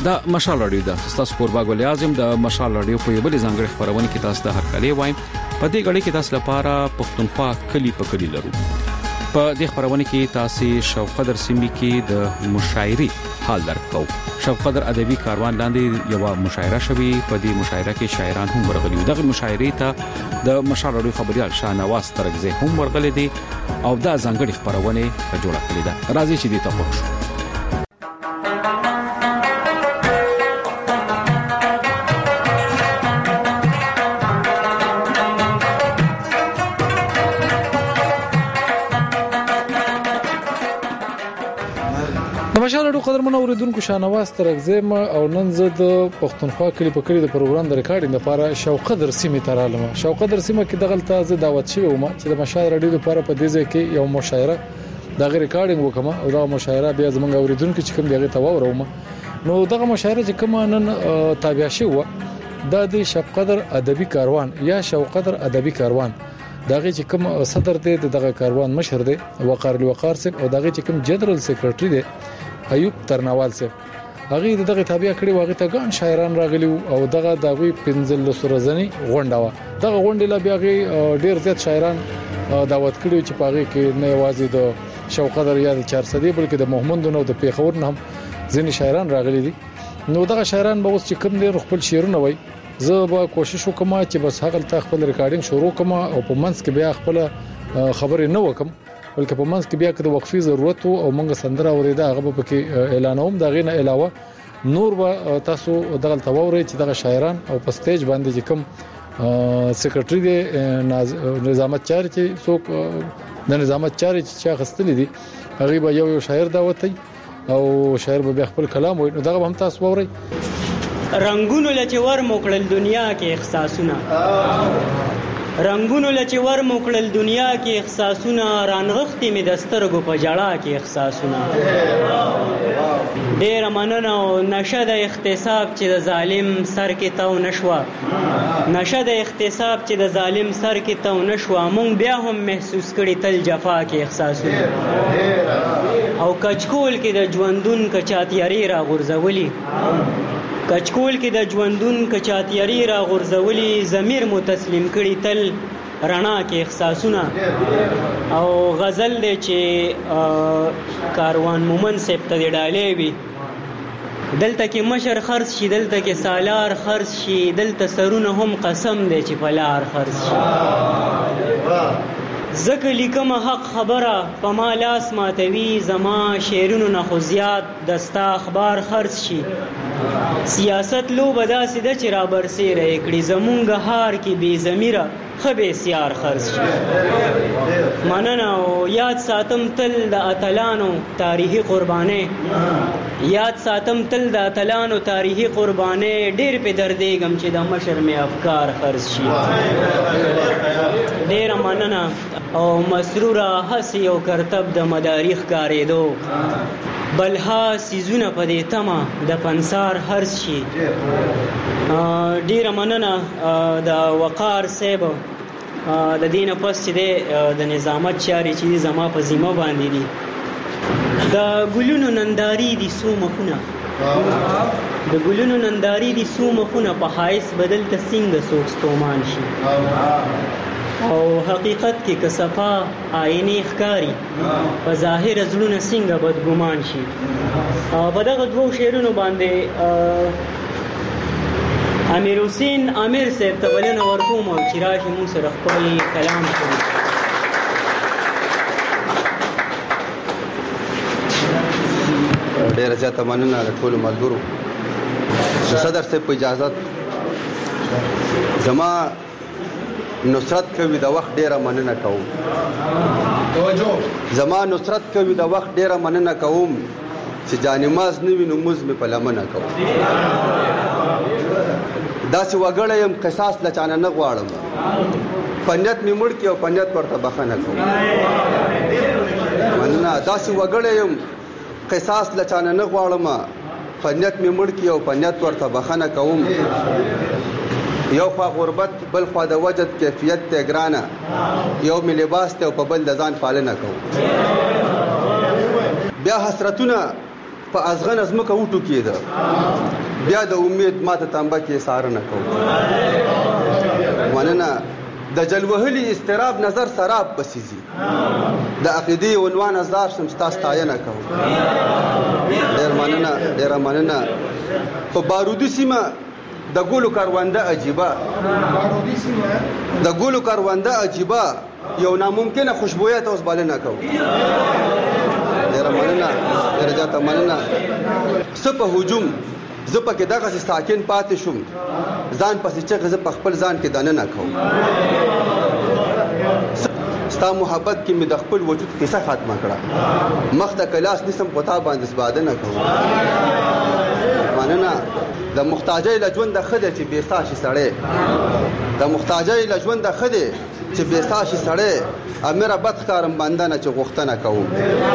دا مشال رادیو ده تاسو کوربا ګل اعظم د مشال رادیو په یبل ځانګړي خبرونه کې تاسو د هرکلی وایم په دې غړي کې تاسو لپاره پښتونخوا کلی په کلی لرو په دې خبرونه کې تاسو شوقدر سیمې کې د مشاعري حال درکو شوقدر ادبي کاروان لاندې یو مشاعره شوي په دې مشاعره کې شاعران هم ورغلي دغه مشاعري ته د مشال رادیو خبريال شاهنواز ترغزي هم ورغلي دي او دا ځانګړي خبرونه جوړه کړې ده راځي چې دې ته پوښتنه مشال رادیو قدرمن اوریدونکو شاهنواز ترغزم او نن زه د پښتونخوا کلی په کلی د پروګرام د ریکارډینګ لپاره شوقدر سیمې ته رالم. شوقدر سیمه کې دغه تازه دعوت شوی وم چې د مشال رادیو لپاره په دې ځای کې یو مشاعره د ریکارډینګ وکم او دا مشاعره بیا زمونږ اوریدونکو چې کوم دیغه ته وروم نو دغه مشاعره چې کوم نن تابع شوه د شوقدر ادبي کاروان یا شوقدر ادبي کاروان دغه چې کوم صدر دی دغه کاروان مشر دی وقار الوقار صاحب او دغه چې کوم جنرال سیکریټری دی ایوب ترنوال صاحب هغه دغه تابع کړي واغې ته ګان شاعران راغلي او دغه دغه پنځل سورزنی غونډه وا دغه غونډه لا بیا ډیر زیات شاعران دعوت کړي چې پاغه کې نه یوازې د شوقدر یا د 400 بلکې د محمد نو د پیښور نه هم ځینې شاعران راغلي دي نو دغه شاعران به اوس چې کوم دي خپل شعرونه وای زه به کوشش وکم چې بس هغه ته خپل ریکارډینګ شروع کوم او په منځ کې بیا خپل خبرې نه وکم بلکې په منځ کې بیا کده وقفي ضرورت او موږ سندره اوریدا هغه په کې اعلانوم دا غینه علاوه نور به تاسو دغه تواوري چې دغه شاعران او په سټیج باندې چې کوم سیکریټری دی نظامت چاري چې څوک د نظامت چاري چې غستلې دي هغه به یو شاعر دعوت او شاعر به بیا خپل کلام وایي نو دغه هم تاسو ووري رنگونو لچور موکړل دنیا کې احساسونه رنگونو لچور موکړل دنیا کې احساسونه رانغختې می دسترګو په جړه کې احساسونه ډېر مننه او نشه د اغتصاب چې د ظالم سر کې تو نشوا نشه د اغتصاب چې د ظالم سر کې تو نشوا مونږ بیا هم محسوس کړي تل جفا کې احساسونه او کچکول کې د ژوندون کچاتیاري را غورځولي کچکول کې د ژوندون کچاتیاري را غورځولي ضمیر مو تسلیم کړي تل رڼا کې احساسونه او غزل دی چې کاروان مومن صاحب ته ډالې وي دلته کې مشر خرڅ شي دلته کې سالار خرڅ شي دلته سرونه هم قسم دی چې پلار خرڅ شي زکه لیکم حق خبره په ما لاس ماتوي زما شعرونو نه خو زیات دستا اخبار خرڅ شي سیاست لو بداسې د چې را برسېره کړي زمونږ هار کې بې ضمیره خبې سیار خرڅ شي مننه او یاد ساتم تل د اتلانو تاریخي قربانې یاد ساتم تل د اتلانو تاریخي قربانې ډېر په دردېږم چې د مشر مې افکار خرڅ شي ډېره مننه او مسروره هسې او کرتب د مداري ښکارېدو بلها سیزونه په دې تمه د پنسار هرڅ شي ډېره مننه د وقار صاحب د دې نه پس چې د نظامت چارې چې زما په ذمه باندې دي د ګلونو ننداري دي څو مخونه د ګلونو ننداري دي څو مخونه په حایس بدل ته څنګه څوک ستومان شي او حقیقت کې کصفا آینه ښکاری په ظاهر زړونه څنګه بدګمان شي په دغه دوه شعرونو باندې امیر حسین امیر صاحب ته بلنه ورکوم چې راشي موږ سره خپل کلام شروع ډېر زیاته مننه د ټولو ملګرو صدر صاحب په اجازه زما نصرت کوي د وخت ډیره مننه کوم زما نصرت کوي د وخت ډیره مننه کوم چې جانماز نه وینم موږ په لمنه کوم داسې وګړی يم قصاص لچانه نه غواړم پنځت می مړ کې او پنځت ورته بخنه کوم مننه داسې وګړی يم قصاص لچانه نه غواړم پنځت می مړ کې او پنځت ورته بخنه کوم یو خوا غربت بل خوا د وجد کیفیت ته ګرانه یو می لباس ته په بل د ځان پالنه کوم بیا حسرتونه په ازغن ازمکه وټو کېده بیا د امید ماته تنبه کې ساره نه کوو مننه د جلوهلي استراب نظر سراب بسیزي د عقیدې عنوان ازدار شم ستا ستاینه کوو ډېره مننه په بارودي سیمه د ګلو کرونده عجیبه یو ناممکنه خوشبویه ته اوس بلنه کوو ډېره مننه ډېره زیاته مننه څه په هجوم زه پکې دغسې ساکن پاتې شوم ځان پسې چغې زه په خپل ځان کې دننه کوم ستا محبت کې مې د خپل وجود کیسه ختمه کړه مخ ته کلاس نیسم په تا باندې سپادنه کوم مننه د محتاجۍ له ژونده ښه دی چې بېسا شي سړی د محتاجۍ له ژونده ښه دی چې بېسا شي سړی امیره بد ښکارم بنده نه چې غوښتنه کوم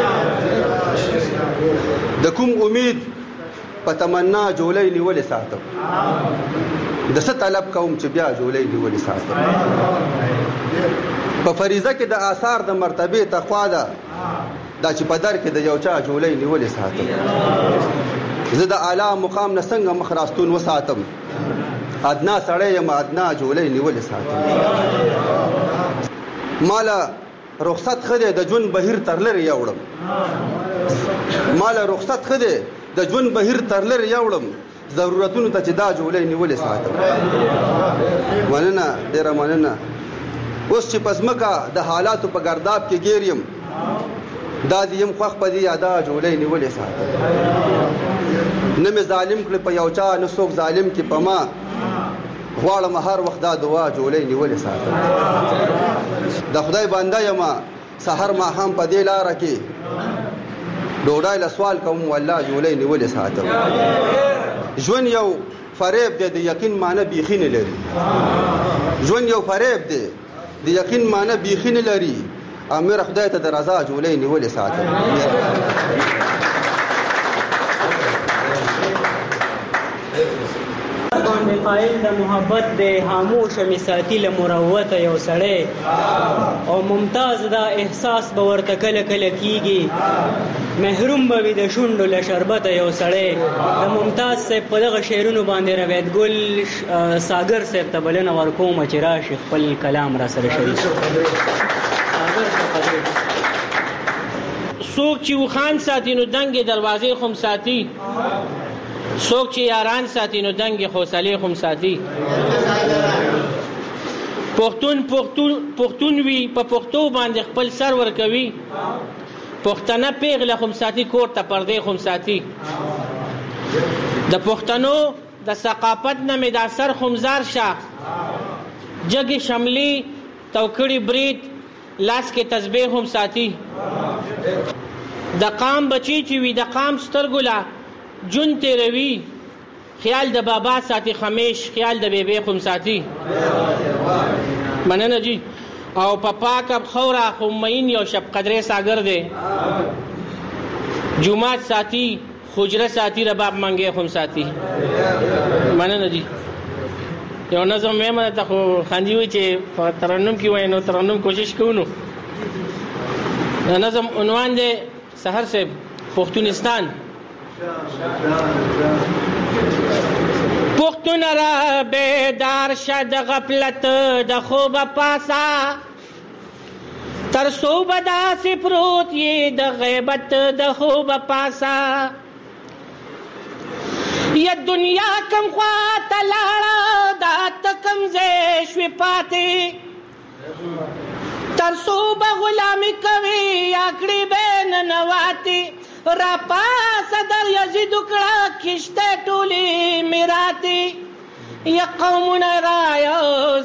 د کوم امید په تمنا جولۍ نیولې ساتم د څه طلب کوم چې بیا جولۍ نیولې ساتم په فریضه کې د آثار د مرتبې تقوا ده دا چې په در کې د یو چا جولۍ نیولې ساتم زه د اعلی مقام نه څنګه مخ راستون وساتم ادنا سړی یم ادنا جولۍ نیولې ساتم مالا رخصت ښه دی د ژوند بهیر تر لرې یوړم د ژوند بهیر تر لرې یوړم ضرورتونو ته چې دا جولۍ نیولې ساتم مننه ډېره مننه اوس چې په ځمکه د حالاتو په ګرداب کې ګیر یم دا دې یم خوښ په دې یادا جولۍ نیولې ساتم نه مې ظالم کړې په یو چا نه څوک ظالم کې په ما غواړم هر وخت دا دعا جولۍ نیولې ساتم د خدای بنده یم سحر ماښام په دې لاره کې ډوډۍ له سوال کوم والله جولۍ نیولې ساتم ژوند یو فریب دی د یقین معنی بیخي نه لري ژوند یو فریب دی د یقین معنی بیخي نه لري امیر خدای ته د رضا جولۍ نیولې ساتم باندې قائل د محبت د خاموش می ساتي له مروته یو سړی او ممتاز دا احساس به ورته کله کله کیږي محروم به وي د شونډو له شربته یو سړی د ممتاز صاحب په دغه شعرونو باندې روایت ګل ساګر صاحب ته بلنه ورکوم چې راشي خپل کلام را سره شریک څوک چې وخان ساتي نو دنګې دروازې خو ساتي څوک چې یاران ساتي نو دنګې حوصلې خو ساتي پښتون وي په پښتو باندې خپل سر ورکوي پښتنه پیغله خو ساتي کور ته پردې خو ساتي د پښتنو د ثقافت نه مې دا سر خمزار شه جګې شملې توکړې برید لاس کې تسبیح هم ساتي د قام بچی چې وي د قام سترګولا جون تیروي خیال د بابا ساتي خمیش خیال د بیبي خم ساتي مننه جی او پاک اب خورا خمین یو شب قدرې ساګر دی جمعات ساتي حجره ساتي رباب منګي خم ساتي مننه جی یو نظم مې مته خو خاندي وي چې ترنم کې وای نو ترنم کوشش کوو نظم عنوان دی سحر سے پختونستان پختون را بیدار شد غفلت د خوب پاسا تر صوب داسی پروت یہ د غیبت د خوب پاسا یہ دنیا کم خوات لارا دات کم زیشوی پاتی تر صوب غلامی کوي اکڑی بین نواتی را پاس در یزید کڑا کشتے ٹولی میراتی یا قومون رایو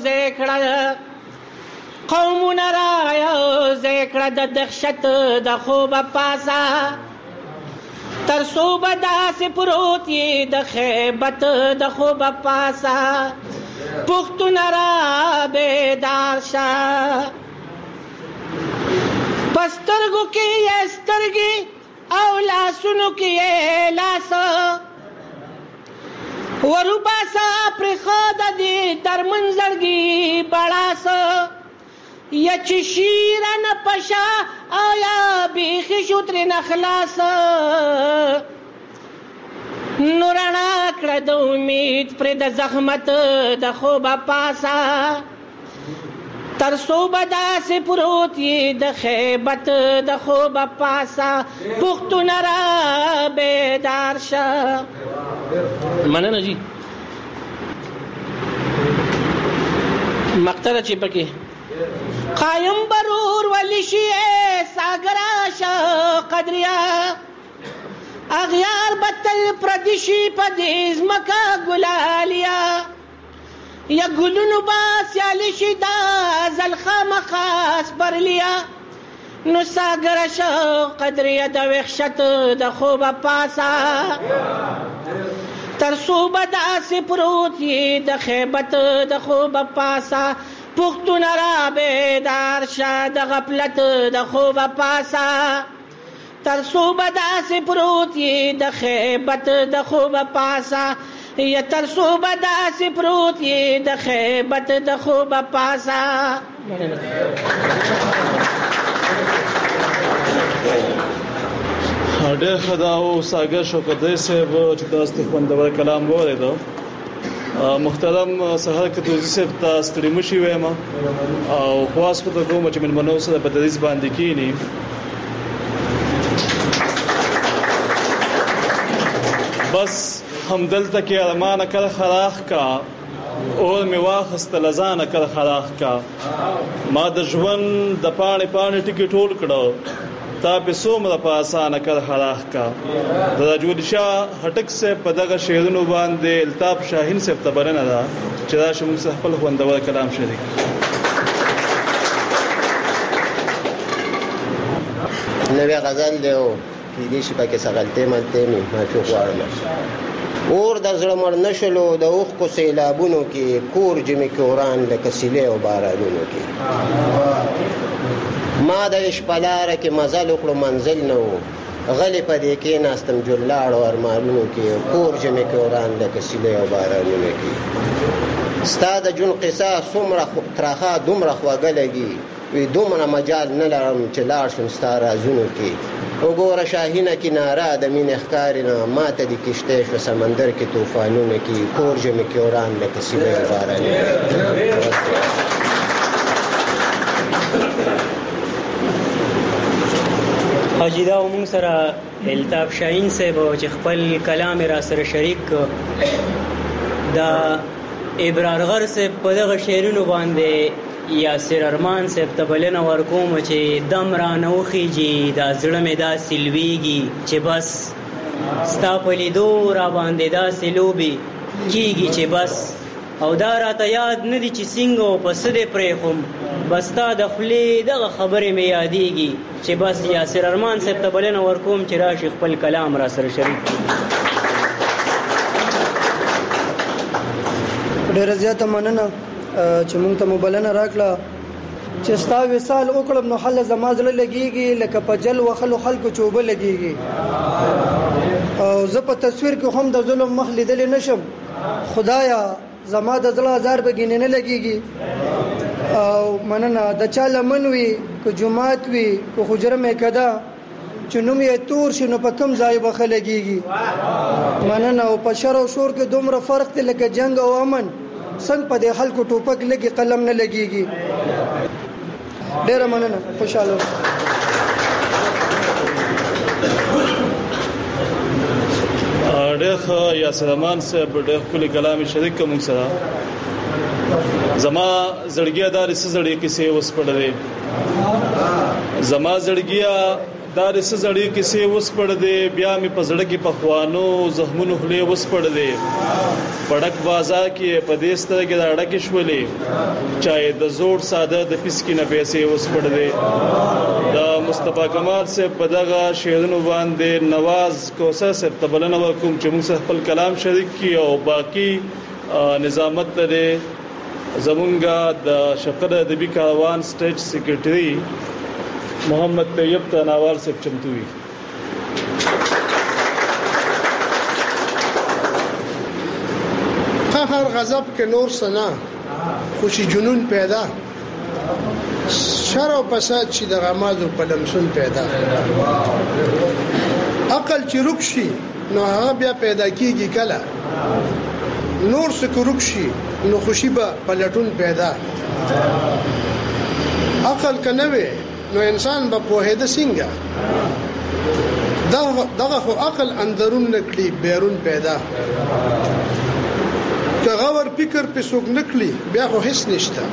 زیکڑا د دخشت د خوب پاسا تر صوب داس پروت یہ د خیبت د خوب پاسا پختون را بیدار شا پسترگو کی یہ سترگی او لاسونو کی یہ لاس ورباسا پر خود دی در منزرگی بڑاس یا چی شیرن پشا آیا بیخی شتر نخلاس نورنا کړه د امید پر د زحمت د خوبه پاسا تر صوبه داسې پروت یې د خیبت د خوبه پاسا پښتون را بیدار شه. مننه جی. مقطره چې پکې قایم برور ولی شي ساګرا شه قدریا اغیار بتل پردشی پدیز مکا گلالیا یا گلونو باس یا لشی دا زلخا مخاس برلیا نو ساگر شو قدریا دا وحشت دا خوب پاسا ترسو بدا سی پروتی دا خیبت دا خوب پاسا پختون را بیدار شا دا غفلت دا خوب پاسا ترسو بدا سی پروتی دا خیبت دا خوب پاسا یا ترسو بدا سی پروتی دا خیبت دا خوب پاسا. ډېر ښه دا و ساګر شوکتي صاحب چې تاسو ته خوندور کلام واورېدو. محترم سهار کتوزي صاحب تاسو ستړي مشي وایم او خواص په کوم چې منو سره په تدریس باندې کینی بس همدلته کې ارمانه کړ خراخ کا اور می واخست لزانه کړ خراخ کا ما د ژوند د پانی ټکی ټول کړو تا په سومره په اسانه کړ خراخ کا. د رجول شاه هټک سے په دغه شعرونو باندې الطاف شاهین سے تبرنه ده چې دا شمو خپل خوندور کلام شریک. نوې غزل دی او دې شي پکې سغلته ملته می معافي غواړم. اور د زړه مړ نشلو د اوخ کو سیلابونو کې کور جمی کوران لکه سیلې او بارانونو کې ما د شپلاره کې مزل وکړو منزل نه و غلی په دې کې ناستم جوړلاړ او ارمانونو کې کور جمی کوران لکه سیلې او بارانونو کې ستا د جون قصه څومره ترخه دومره خوږه لګي وی دومره مجال نه لرم چې لاړ شم ستا رازونو کې وګوره شاهینه کناره د مینې ښکارینه ماته د کشتۍ شو سمندر کې طوفانونه کې کور ژمې کې وران لکه سیلې او بارانونه. حاجی دا موږ سره الطاف شاهین صاحب چې خپل کلام را سره شریک دا ابرارغر صاحب په دغه شعرونو باندې یاسر ارمان صاحب ته بلنه ورکوم چې دم را نوخیږي دا زړه مې دا سلویږي چې بس ستا په لیدو را باندې دا سلوبي کیږي چې بس او دا راته یاد نه دي چې څنګه او پس دې پرېښوم بس تا د خولې دغه خبرې مې یادېږي چې بس یاسر ارمان صاحب ته بلنه ورکوم چې راشي خپل کلام را سره شریک. ډېره زیاته مننه چې مونږ ته مبلنه راکړه چې ستا وصال وکړم نو حل زما زړه لګيږي لکه په جل وخلو خلکو چوبه لګيږي او زه په تصویر کې هم د ظلم مخ لیدل نشم خدایا زما د زړه هزار بګینه نه لګيږي او مننه د چا لمن وي کو جمعات وي کو حجره مې کدا چې نوم یې تور شنو په کم ځای بخه لګيږي مننه او په شر او شور کې دومره فرق دی لکه جنگ او امن څنګه په دې خلکو ټوپک لګي قلم نه لګيږي. ډېر مننه خوشاله. ډېر یاسر ارمان صاحب ډېر کلی کلام شریک کوم سره زما زړګیا دار سزړې کیسه وس پړلې زما زړګیا دار سزړې کیسه وس پړلې بیا می پزړه کې پخوانو زخمونو خلې وس پړلې پړک بازار کې په دې ستره کې راړه کې شولې چای د زوړ ساده د پسکې نه پیسې وس پړلې د مصطفی کمال سے په دغه شعرونو باندې نواز کوثر سے تبلنه ورکوم چې موږ خپل کلام شریک کی او باقی نظامت لري زمونږه د شفقت ادبی کاروان سټیټ سیکریټری محمد طیب تناوال سے چمتوي. قهر غضب کې نور سنا خوشي جنون پیدا شر او فساد چې د غمازو په لمسون پیدا عقل چې رکشي نو هغه بیا پیدا کیږي کله نور سکروک شي نو خوشي به پلټون پیدا عقل کنه وي نو انسان به پوهېده څنګه دغه خو عقل اندرون نکړي بیرون پیدا که غور فکر په څوک نکړي بیا خو هیڅ نشته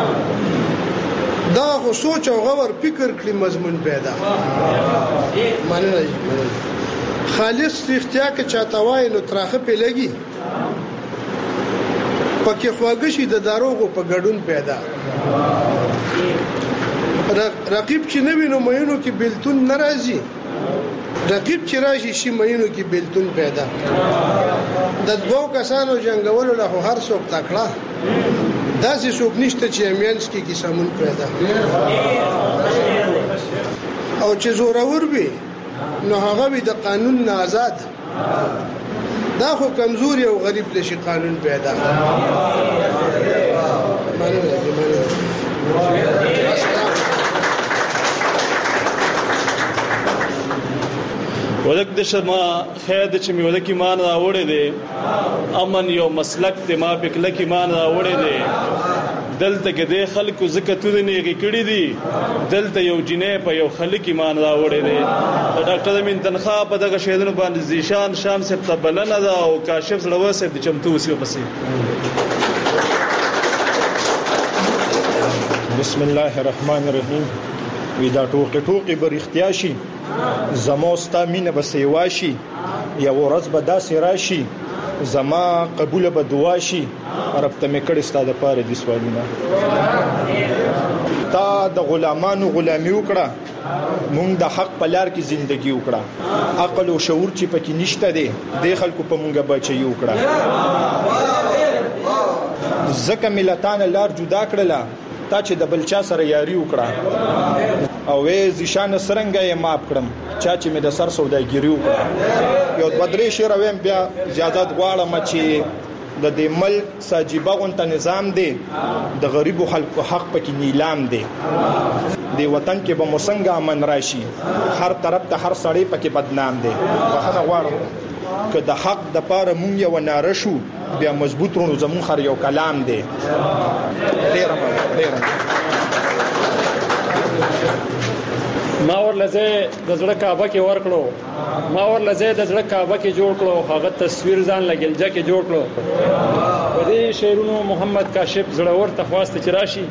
دا خو سوچ او غور فکر کړي مضمون پیدا مننه خالص اختیار کې چاته وای نو تراخه په لګي پکې خواږه شي د داروغو په ګډون پیدا رقیب چې نه وینو مېنو کې بلتون ناراضي رقیب چې راشي شي مېنو کې بلتون پیدا د دوه کسانو جنگولو له هر څوک تکړه داسې څوک نشته چې امینس کې کیسمون پیدا او چې زورور وي نو هغه وي د قانون نه آزاد دا خو کمزوري او غریب لشي قانون پیدا ولک د شما خیر د چې می ولک ایمان راوړې دي امن یو مسلک ته ما پکلک ایمان راوړې دي دلته کې د خلکو زکاتونه نه کړې دي دلته یو جنې په یو خلک ایمان راوړې دي ډاکټر امین تنخواه په دغه شهیدانو باندې زیشان شام صاحب تبلنه ده او کاشف زړور صاحب د چمتو وسیو پسې بسم الله الرحمن الرحیم ودا ټوکې بر اختیاشي زموستا مینه به سیواشي یا ورځ به داسې راشي زما قبول به دعا شي رب ته مې کړی ستاده پاره دي سوالونه تا د غلامانو غلامی وکړه مونږ د حق په لار کې ژوندۍ وکړه عقل او شعور چې پکې نشته دي د خلکو په مونږه بچي وکړه ځکه ملتان لار جدا کړله تا چې د بلچا سره یاري وکړه او وې ځشان سرنګ یې ماپ کړم چا چې مې د سر سوداګری وکړه یو بدري شیر ویم بیا اجازه غواړم چې د دې ملک ساجيبه غونته نظام دی د غریبو خلکو حق پکې نیلام دی دی وطن کې به موسنګ امن راشي هر طرف ته هر سړی پکې بدنام دی واخنه غواړم که د حق د پاره مونږ یو ناره شو بیا مضبوط رونو زمون خر یو کلام دی ډیر ما ورلزه د زړه کعبه کې ورکړو ما ورلزه د زړه کعبه کې جوړ کړو هغه تصویر ځان لګلجه کې جوړ کړو په دې شعرونو محمد کاشف زړور تخواست چې راشي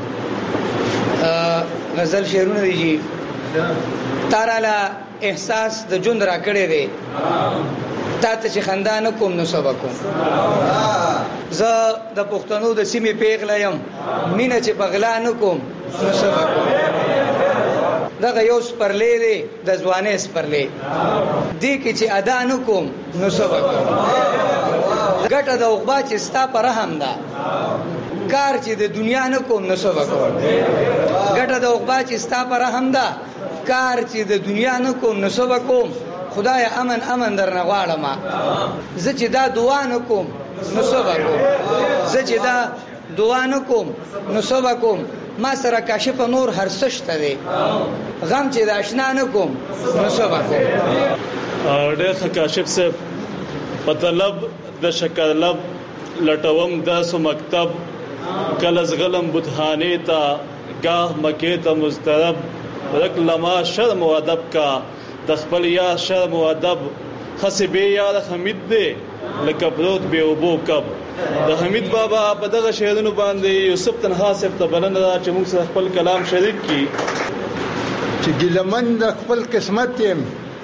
غزل شعرونه دي تاراله احساس د جون را کړې دي تا ته چې خندانه کوم نو سبا کوم زه د پښتنو د سیمې پیغله يم مینه چې بغلا نه کوم نو سبا کوم دغه یو سپرلې دی د ځوانې سپرلې دی کې چې ادا نه کوم نو سبا کوم ګټه د عقبا چې ستا پر رحم ده کار چې د دنیا نه کوم نو سبا کوم ګټه د عقبا چې ستا پر رحم ده کار چې د دنیا نه کوم نو سبا کوم خدای امن درنه غواړم زه چې دا دعا نه کوم نو سبا کوم زه چې دا دعا نه کوم نو سبا کوم ما سره کاشف نور هر سشته دی غم چې د آشنا نه کوم نو سبا کوم ډېر کاشف صاحب په طلب د شکرلب لټوم داسو مکتب کلز غلم بتخانه تا گاه مکه ته مسترب ورک لما شرم و ادب کا د خپل یا شرم و ادب خسبه یا حمید دی لکه بروت به وبو کب د حمید بابا په دغه شعرونو باندې یوسف تنها صاحب ته بلنه دا چې موږ سره خپل کلام شریک کی چې ګلمن د خپل قسمت يم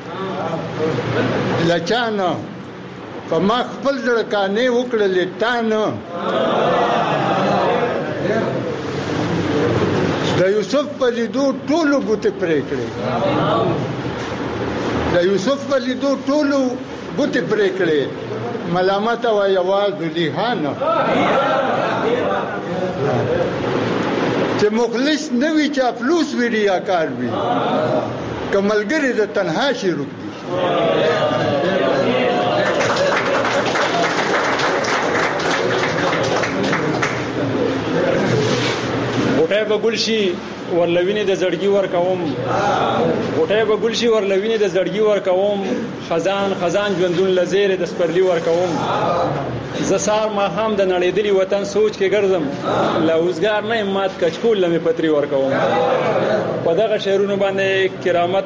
لچانه په ما خپل ځړکانې وکړلې تانه د یوسف په لیدو ټولو ګوتې پرې کړې د یوسف په لیدو ټولو ګوتې پرې کړې ملامت او یواز لیهانه چې مخلص نوی چاپلوس وی ریاکار وی کملګری د تنها شي رک دي غټه به ګل شي ورلوینې د زړګي ورکوم غوټۍ به ګل شي ورلوینې د زړګي ورکوم خزان خزان ژوندون لزیرې د سپرلي ورکوم زه سار ماښام د نړېدلي وطن سوچ کې ګرځم له اوزګار نه یم مات کچکول له مې پتري ورکوم په دغه شعرونو باندې کرامت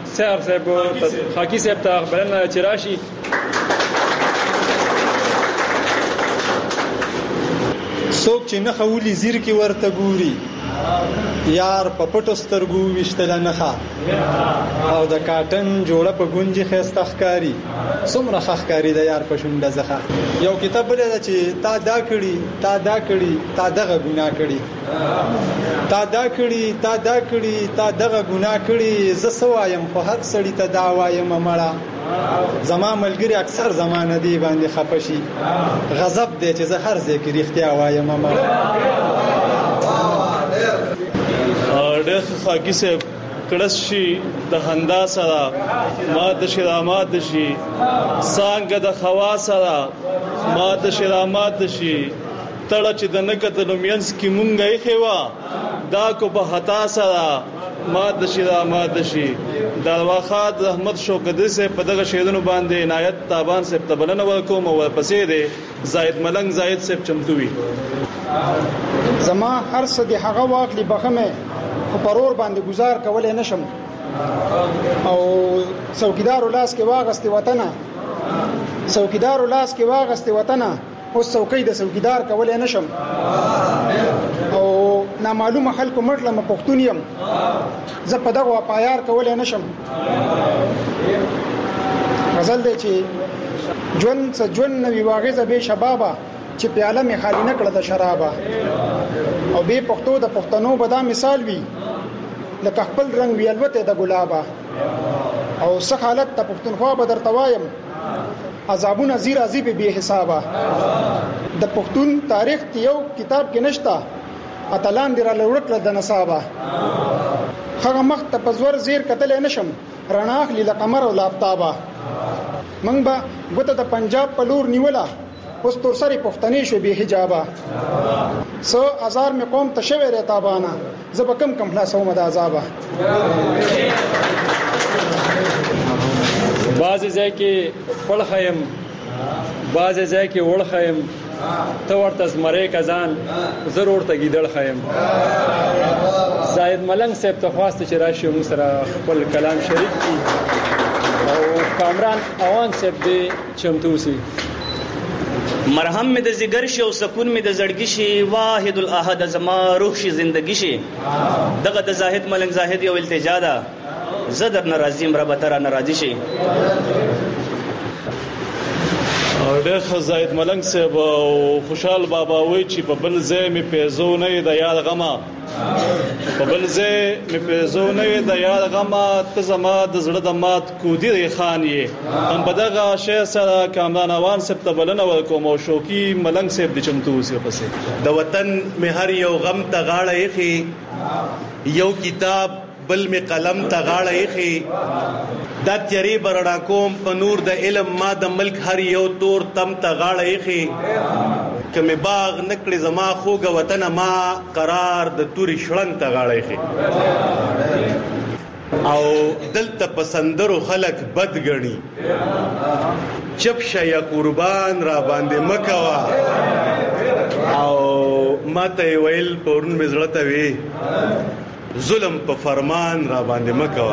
خاکي صاحب ته بلنه چې راشي څوک چې نه خولي زیر کې ورته ګوري یار په پټو سترګو وشتل نه ښه او د کاټن جوړه په ګونجي خسته ښکاری څومره ښکاری د یار په شونډه زخه یو کتاب بل چې تا دا کړی تا دا کړی تا دغه ګناه کړی تا دا کړی تا دا کړی تا دغه ګناه کړی زه سوایم خو هر سړی ته دا وایم مړه زما ملګری اکثر زمانه دی باندې خپشي غضب دی چې زه هر ځای کې رښتیا وایم مړه ډېر خاکی صاحب کړس شي د خندا سره ماته شي رامات شي څنګه د خوا سره ماته شي رامات شي تړه چې د نکته مینس کې مونږه یې خوا دا کو په خطا سره ماته شي رامات شي دا واخات رحمت شوکدي سے په دغه شیرونو باندې عنایت تابان سے تبلنه ورکوم او پسې ده زائد ملنګ زائد سے چمتوي زما هر څه د هغه واخلي بخمه خو پرور باندې گزار کولای نشم او څوکیدار لاس کې واغستې وطن څوکیدار لاس کې واغستې وطن اوس څوکۍ د څوکیدار کولای نشم او نامعلومه خلکو مړله م پښتون یم زه په دغه پایار کولای نشم غزل دی چې ژوند څه ژوند نوي واغزه به شبابه چې پیاله می خالی نه کړه د شرابه او به پښتو د پښتنو به دا مثال وي لکه خپل رنگ وی الوته د ګلابه او څه حالت ته پښتونخوا به درته وایم عذابونه زیر عذاب به حسابه د پښتون تاریخ یو کتاب کې نشتا اتلان دی را لوړکله د نصابه هغه مخ ته پزور زیر کتل نشم رڼا خلی د قمر او لافتابه منګ به ګوته د پنجاب په لور نیولا اوس تور سری پښتنې شو به حجابه سو هزار می قوم تشوي رتابانا زب کم کم خلاصو مد عذابه بعض ځای کې پړ خیم بعض ځای کې وړ خیم ته ورته زمره کزان ضرور ته گیدل خیم زائد ملنګ صاحب ته خواسته چې راشي موږ سره خپل کلام شریک کی او کامران اوان صاحب دې چمتو سي مرهم می د زیګر شي او سکون می د زړګي شي واحد الاحد زما روح شي زندگی شي دغه د زاهد ملنګ زاهد یو التجا ده زدر ناراضیم رب تر ناراضي شي ډېر زاهد ملنګ صاحب او خوشحال بابا وای چې په بل ځای می پیزو نه د یاد غما په بل ځای می پیزو نه د یاد غما ته زما د زړه د مات کودی خان یې هم بدغه شی سره کامران اوان صاحب ته بلنه ورکوم او شوقي ملنګ صاحب د چمتو سی پسې د وطن می هر یو غم ته غاړه یخي یو کتاب بل می قلم ته غاړه یخي دا تیری برډا کوم په نور د علم ما د ملک هر یو تور تم ته غاړه یخي کمه باغ نکړي زما خوګه وطن ما قرار د توري شړنګ ته غاړه یخي او دلته پسندرو خلق بد غني چپ شیا قربان را باندې مکوا او ماته ویل پورن مزړه وی ظلم په فرمان را باندې مکوا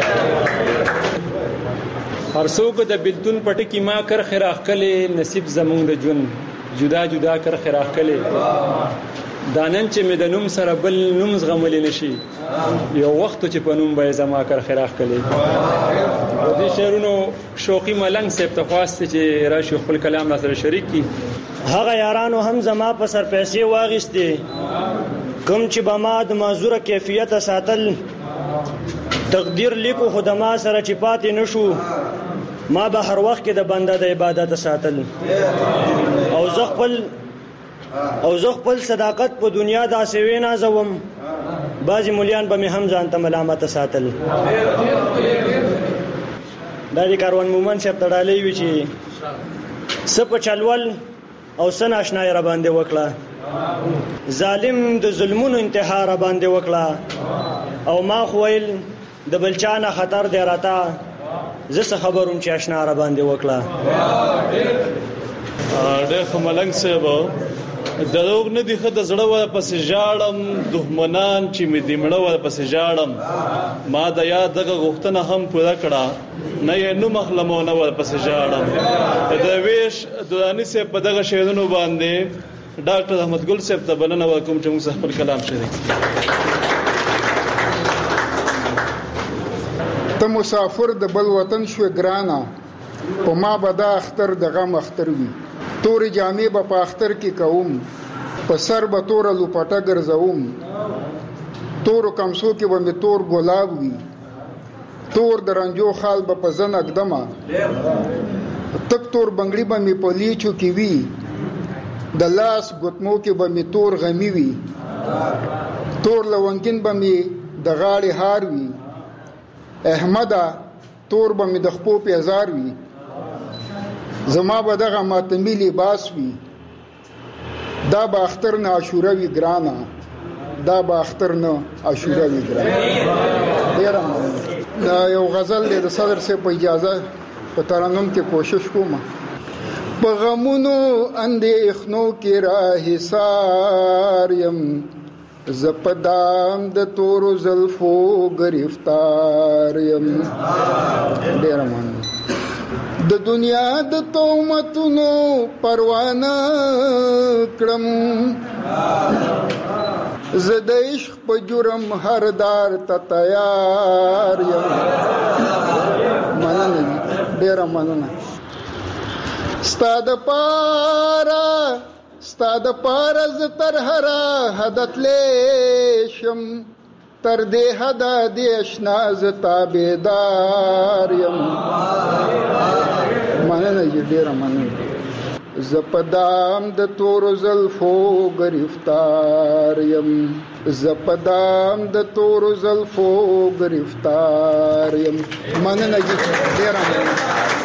هر څوک د بلتون پټ کی ما کر خراخ کله نصیب زمونږ د جون جدا جدا کر خراخ کله دانن چې مې د نوم سره بل نوم زغمل نشي یو وخت چې په نوم به زما کر خراخ کله د دې شعرونو شوقي ملنګ صاحب ته خواسته چې راشي خپل کلام سره شریک کی هغه یارانو هم زما په سر پیسې واغستې کوم چې به ما د معذوره کیفیت ساتل تقدیر لیکو خدما سره چې پاتې نشو ما به هر وخت کې د بنده د عبادت ساتل او زه خپل صداقت په دنیا داسې وینا زوم بعضی مولیان به مې هم ځان ته ملامت ساتل دا د کاروان مومن صاحب تړالې وی چې سپ چلول او سن آشنای را باندې وکړه ظالم د ظلمونو انتها را باندې وکړه او ما خو ویل د بلچانه خطر دی راته زه څه خبروم چې اشنا را باندې وکړه. ډېر ښه ملنګ صاحب دروغ نه دي ښه د زړه ور پسې ژاړم دښمنان چې مې د مړه ور پسې ژاړم ما د یاد دغه غوښتنه هم پوره کړه نه یې نو مخلمونه ور پسې ژاړم. د ویش دوراني صاحب په دغه شعرونو باندې ډاکټر احمد ګل صاحب ته بلنه ورکوم چې موږ خپل کلام شریک. ته مسافر د بل وطن شو ګرانا په ما به دا اختر د غم اختر وي تورې جامې به په اختر کې کوم په سر به توره لوپټه ګرځوم تورو کمسو کې به مې تور ګلاب وي تور د رنجو خال به په زن اقدمه تک تور بنگړي به مې په لیچو کې وي د لاس ګوتمو کې به مې تور غمی وي تور لونګین به مې د غاړې هار وي احمده تور به مې د خپو پیزار وي زما به دغه ماتمی لباس وي دا به اختر نه عاشوره وي ګرانه دا به اختر نه عاشوره وي ګرانه. ډېره دا یو غزل دی د صدر صاحب په اجازه په ترنم کې کوشش کوم. په غمونو اندېښنو کې راحصار یم زه په دام د تورو زلفو گرفتار یم. ډېره مننه. د دنیا د تهمتونو پروا نه کړم زه د عشق په جرم هر دار ته تیار یم. مننه ډېره مننه. ستا د پاره زه تر هره حده تللی شم تر دې حده د اشنا زه تابعدار یم. مننه ډېره مننه. زه په دام د تورو زلفو گرفتار یم زه په دام د تورو زلفو گرفتار یم. مننه ډېره مننه.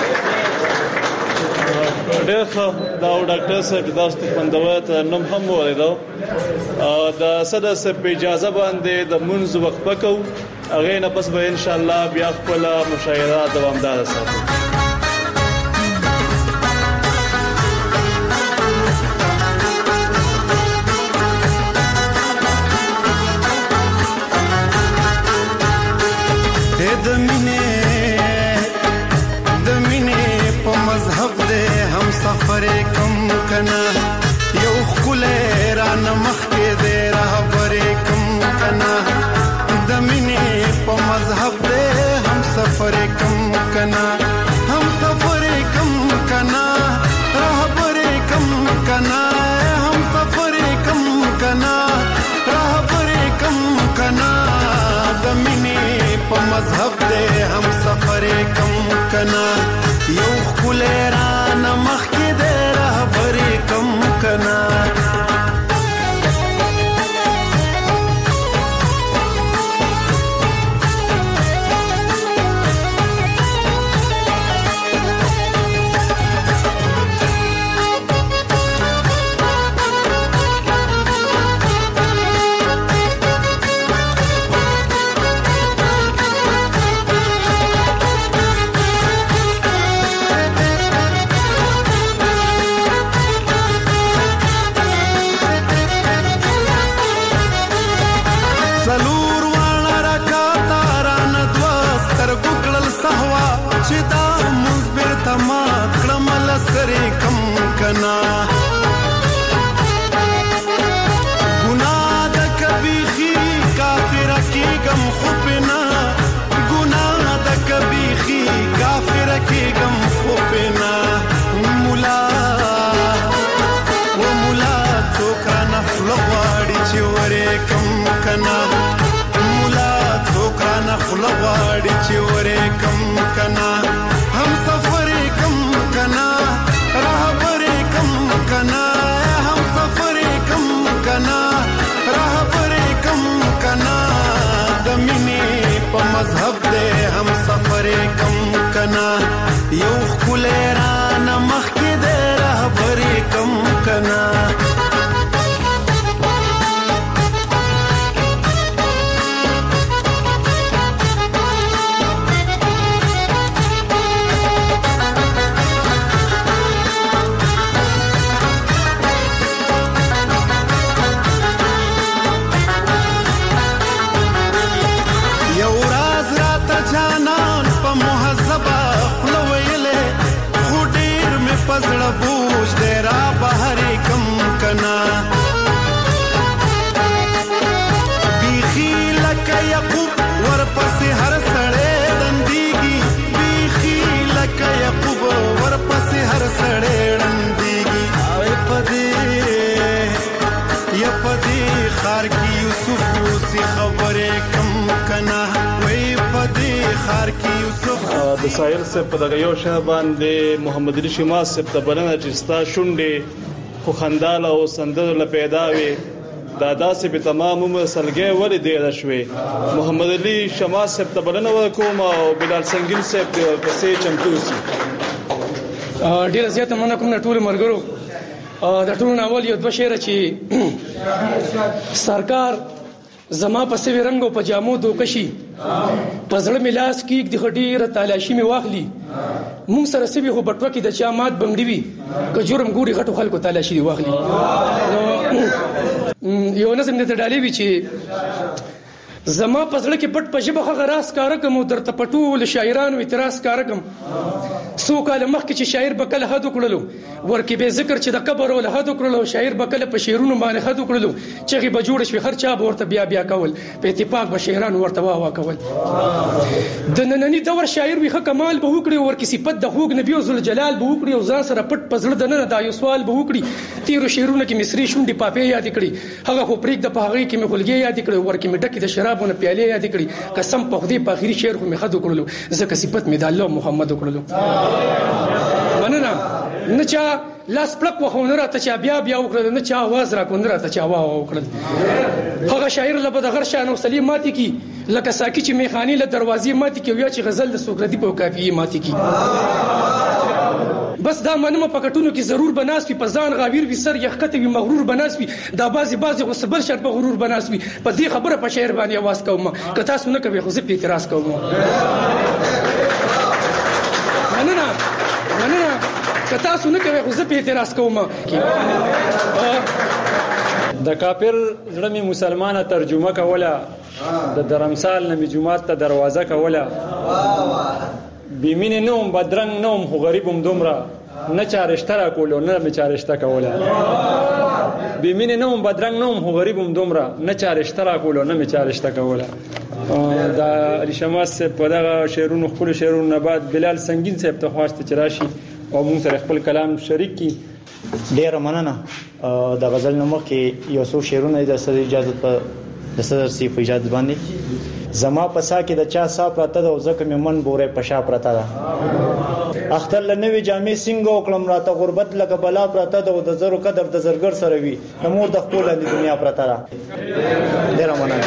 ډېر ښه دا ډاکټر صاحب تاسو ته خوندور ترنم هم واوریدو. د صدر صاحب په اجازه باندې د منځ وقفه کوو هغې نه پس به انشاءالله بیا خپله مشاعره دوامداره ساتو. سفر کم کنا یو خل ران مخ کې دې رهبر کم کنا د مینې په مذهب دې هم سفر کم کنا هم سفر کم کنا رهبر کم کنا هم سفر کم کنا رهبر کم کنا د مینې په مذهب دې هم سفر کم کنا یو خل ران مخ کې دې رهبر کم کنا لغواړي چې ورې کم کنا هم سفر کم کنا رهبر کم کنا هم سفر کم کنا رهبر کم کنا د مینې په مذهب دې هم سفر کم کنا یو خل ران مخ کې دې رهبر کم کنا یعقوب ورپسې هر سړی ړندېږي بیخي لکه یعقوب ورپسې هر سړی ړندېږي په دې خار کې یوسف اوسې خبرې کم کنه وای په دې خار کې یوسف د ساحل صاحب په دغه یو شعر باندې محمد علي شماس صاحب ته بلنه چې ستا شونډې خو خنداله او سندرو له پیدا وې دا داسې به تمام سلګۍ ولې ډېره شوې محمد علي شماس صاحب ته بلنه ورکوم او بلال سنگین صاحب دې ورپسې چمتو شي ډېره زیاته مننه کوم ټول مرګرو د ټول ناول یو دوه شعر چې سرکار زما په سوي رنگ او پجامو دوکشي پزړه ملاس کې د خډيره تالاشي می واخلي مونږ سره سوي هو بټوه کې د چا مات بنګړي وي که جرم ګوري غټو خلکو تالاشي دی واخلي یو نظم دې ډالې وی چې زما پزړه کې پټ پجبه غراس کار کوم درته پټول شاعرانو اعتراض کار کوم سو کال مخکې چې شاعر بکله حد وکړلو ورکه به ذکر چې د قبر ول حد وکړلو شاعر بکله په شعرونو باندې حد وکړلو چې به جوړ شي خرچا به ورته بیا کول په اتفاق به شاعرانو ورته وا کول د نننی دور شاعر وي کمال به وکړي ورکه صفت د خوګ نبی ذل جلال به وکړي او ځان سره پټ پزړه د نه د یو سوال به وکړي تیر شعرونه کې مصری شونډي پاپې یاد کړي هغه خو پریک د پاغې کې مخلګي یاد کړي ورکه مډکې د شرابونه پیالې یاد کړي قسم په خدای په اخري شعر خو می حد وکړلو زکه صفت می د الله محمد وکړلو مننه نه چا لاس پلک وخونه راته چا بیا وکړل نه چا आवाज را کونه راته چا وکړل هغه شاعر له بدغر شان او سلیم ماتي کی لکه ساکی چې میخانی له دروازې ماتي کی یا چې غزل د سوکرتی په کافیه ماتي کی بس دا منمه پکټونو کې ضرور بناسوي په ځان غاویر وي سر یخکته وي مغرور بناسوي دا بازي غصبل شرط په غرور بناسوي په دې خبره په شعر باندې आवाज کوم که تاسو نه کوي خو زه په اعتراض کوم مننه که تاسو نه کوي خو زه په اعتراض کوم د کافر زړه می مسلمانه ترجمه کوله د درمسال نه جمعات ته دروازه کوله بیمینه نوم بدرنګ نوم خو غریبم دومره نه چارشته را کولو نه می چارشته کوله بیمینه نوم بدرنګ نوم خو غریبم دومره نه چارشته را کولو نه می چارشته کوله دا علي شماس په دغه شعرونو خپل شعرونو نه بعد بلال سنگین صاحب ته خواسته چې راشي او موږ سره خپل کلام شریک کی ډیر مننه د غزل نوم کې یو څو شعرونه د صدر اجازه په د صدر سی په اجازه باندې زما پسا کې د چا صاحب راته او زکه مې من بوره پشا پراته ده اختر لنوي جامې سنگو کلم راته غربت لکه بلا پراته ده او د زرو قدر د زرګر سره وي نمور د خپل د دنیا پراته ده ډیر مننه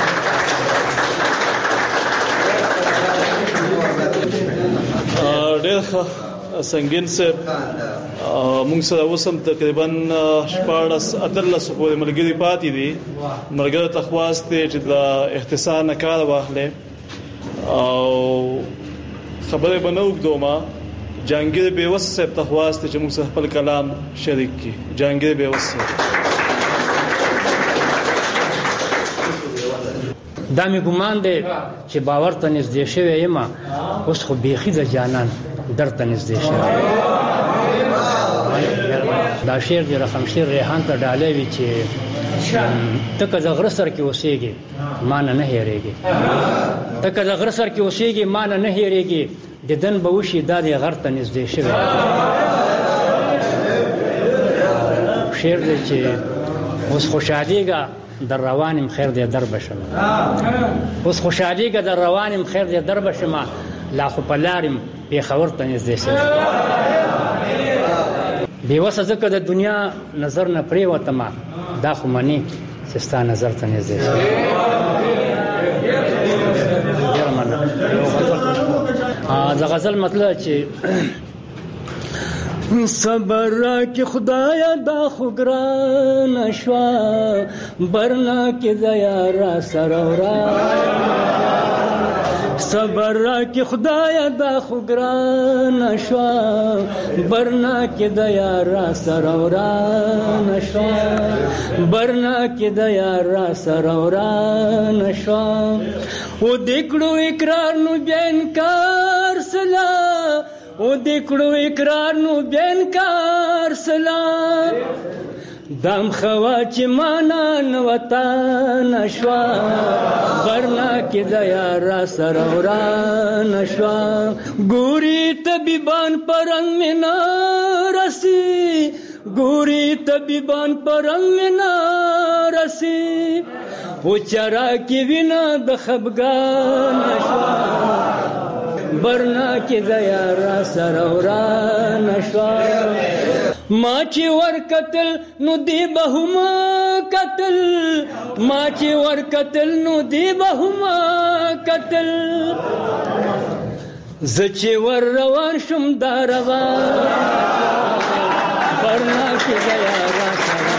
ډیر سنگین صاحب موږ سره وسم تقریبا 14 پورې ملګری پاتې دي مرګره تخواسته چې د اختصار نه کار واخلې او خبره بنو دوما جهانگیر بیوس صاحب تخواسته چې موږ سره خپل کلام شریک کی جهانگیر بیوس دا می ګمان دی چې باور ته نږدې شوی یم اوس خو بیخي د جانان درته نږدې شوی دا شعر د رقم شعر ریحان ته ډالې وی چې تک د غره سر کې اوسېږي مان نه هېریږي تک د غره سر کې اوسېږي مان نه هېریږي د دن به وشي دا د غر ته نږدې شوی شعر دی چې اوس خوشاليګه در روانم خیر دې در بشم اوس خوشاليګه در روانم خیر دې در بشم لا خو پلارم به خبر ته نږدې شم بے وسه ځکه د دنیا نظر نه پرې وته ما دا خو منی چې ستا نظر ته نږدې شي ډیر مننه دا غزل مطلب چې صبر کی خدایا دا خو ګران شوا برنا کی دیا را سرورا صبر کی خدایا دا خو ګران شوا برنا کی دیا را سرورا نشوا برنا کی دیا را سرورا نشوا و دکړو اقرار نو بیان کار سلا او دکړو اقرار نو بیان کار سلام دم خوا چې معنا نو وتا نشوا برنا کې د یار سره وران شوا ګوري طبيبان پرنګ منا رسی ګوري طبيبان پرنګ منا رسی پوچرا کې وینا د خفګان شوا برنا کې د یار سره وران شوا ما چې ور قتل نو دی بهما قتل ما چې ور قتل نو دی بهما قتل ز چې ور روان شم دا روان برنا کې د یار سره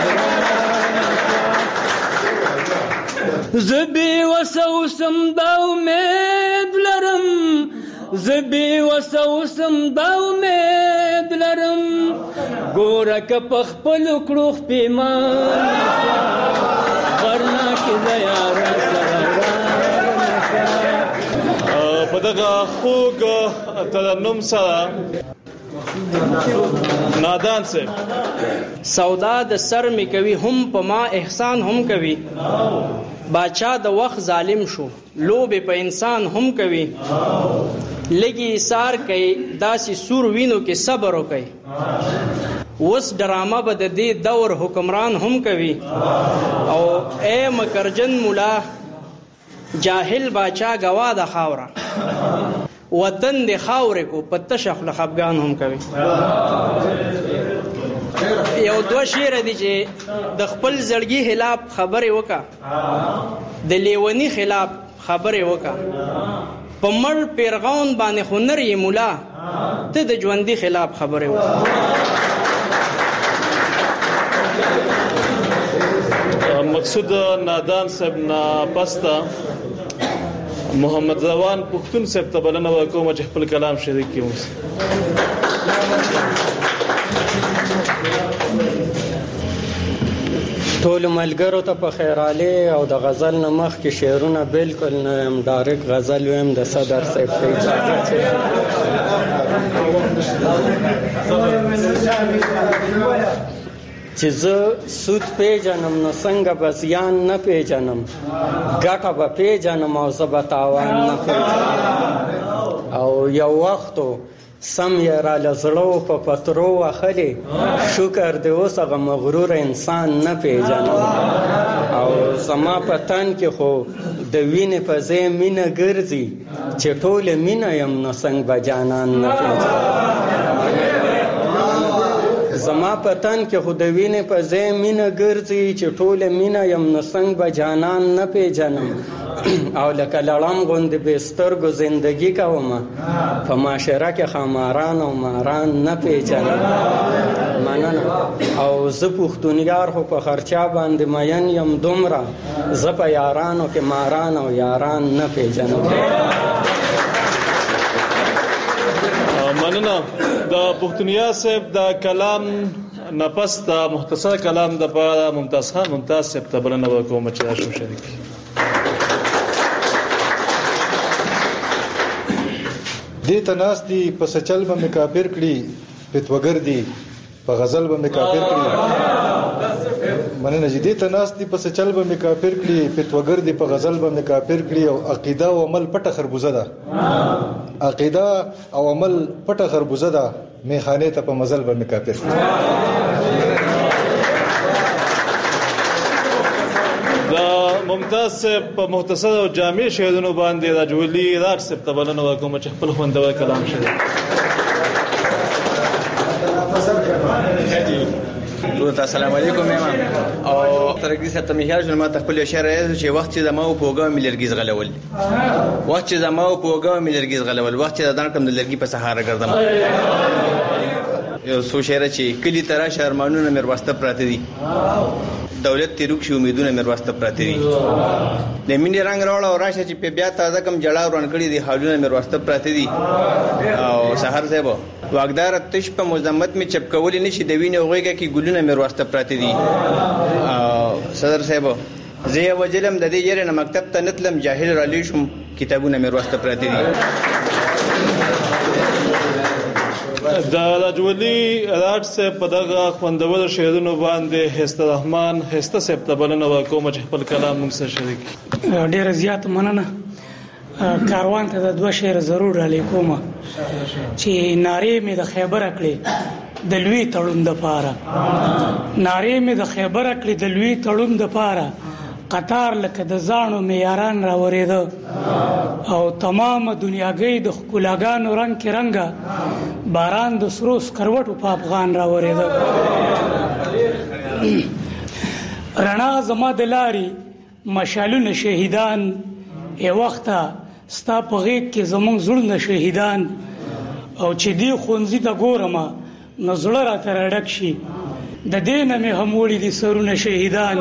زبی وسوسم دا امید لرم زبی وسوسم دا امید لرم ګوره که په خپلو کړو پیمان ورنه کې د یار سره په دغه خوږ ترنم سره نادان سے سودا د سر می کوي هم په ما احسان هم کوي باچا د وخت ظالم شو لوبه په انسان هم کوي لګي سار کوي داسي سور وینو کې صبر وکي وس ډرامه به د دې دور حکمران هم کوي او اے مکرجن مولا جاهل باچا گوا د خاوره وطن د خاورې کو پته شخل خفغان هم کوي یو دو شعر دي چې د خپل زړګي خلاف خبره وکا د لیونی خلاف خبره وکا پمړ پیرغون باندې خنر یې مولا ته د ژوندۍ خلاف خبره وکا مقصود نادان صاحب نا پستا محمد زوان پختون صاحب ته بلنه وکوم چې خپل کلام شریک کیوم ټول ملګرو ته په خیراله او د غزل نمخ کې شعرونه بالکل نه ډایرک غزل ویم د صدر صاحب ته اجازه چې زه سود پیژنم نو څنګه به زیان نه پیژنم ګټه به پیژنم او زه به تاوان نه پیژنم او یو وختو سم یې را لزړو په پترو وخلې شکر دې اوس هغه مغرور انسان نه پیژنم او زما په تن کې خو د وینې په ځای مینه ګرځي چې ټوله مینه یم نو څنګه به جانان نه پیژنم زما په تن کې خو د وینې په ځای مینه ګرځي چې ټوله مینه یم نو څنګه به جانان نه پیژنم او لکه لړم غوندې بې سترګو زندګي کومه په معاشره کې خماران او ماران نه پیژنم مننه او زه پښتونیار خو په خرچا باندې مین یم دومره زه په یارانو کې ماران او یاران نه پیژنم مننه د پښتونیا صاحب د کلام نفس د مختصر کلام د پاره ممتاز خان ممتاز صاحب ته بلنه وکوم چې تاسو شریک دې تناس دی پس چل به مکافر کړي پتوګر دی په غزل به مکافر کړي مننه چې دې تناس دی پس چل به مکافر کړي پتوګر دی په غزل به مکافر کړي او عقیده او عمل پټه خربوزه ده عقیده او عمل پټه خربوزه ده میخانه ته په مزل به مکافر دا ممتاز صاحب په مختصر او جامع شعرونو باندې د جولی راټ صاحب ته بلنه وکوم چې خپل خوندور کلام شریک السلام علیکم امام او ترګي ست میهار جن ما خپل شعر چې وخت چې زما او پوګه ملرګیز غلول وخت چې زما او پوګه ملرګیز غلول وخت چې دان کم د لرګي په سهار ګرځم یو سو شعر چې کلی ترا شرمانونه مې واسطه پراته دي دولت تیروک شي امیدونه مې واسطه پراته دي د مینې رنگ راوړ او راشه چې په بیا تازه کم جړا ورن کړی دي حالونه مې واسطه پراته دي او سحر زبو واغدار تش په مزمت می چپکول نشي د وینې اوغېګه کې ګلونه مې واسطه پراته دي صدر صاحب زه وجلم د دې یره مکتب ته نتلم جاهل را لیشم کتابونه مې واسطه پراته دي دا جولی راټ صاحب په دغه خوندور شعرونو باندې هست رحمان هست صاحب ته بلنه وکوم چې خپل کلام موږ سره شریک ډیر زیات مننه کاروان ته د 2 شعر ضرور را لیکوم چې نارې مې د خیبر کړې د لوی تړون د پاره، نارې مې د خیبر کړې د لوی تړون د پاره، قطار لکه د زانو میاران را ورېده او تمام دنیاګۍ د ښکلاګانو رنګ کې رنګه باران د سرو سکروټو په افغان را ورېده. رڼا زما د لارې مشالونه شهیدان، ای وخته ستا په غیږ کې زمونږ زړونه شهیدان، او چې دی ښوونځي ته ګورم نو زړه راته راډک شي، د دې نه مې هم وړي دي سرونه شهیدان.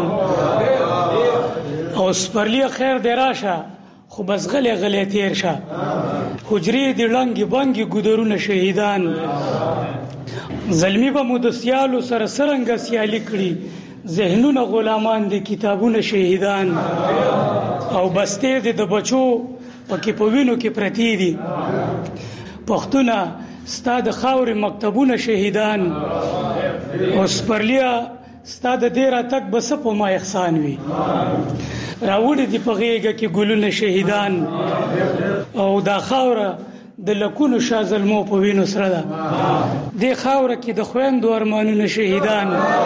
او سپرلی خیر دی راشه خو بس غلی غلی تیر شه، حجرې دي ړنګې بنګې ګودرونه شهیدان. زلمی به مو د سیالو سره څرنګه سیالي کړي، ذهنونه غلامان دي کتابونه شهیدان. او بستې دي د بچو پکې په وینو کې پرتی دي، پښتونه ستا د خاورې مکتبونه شهیدان. او سپرلیا ستا د دې راتګ به څه په ما احسان وي، راوړي دي په غېږه کې ګلونه شهیدان. او دا خاوره د لکونو شاه زلمو په وینو سره ده، دې خاوره کې د خویندو ارمانونه شهیدان.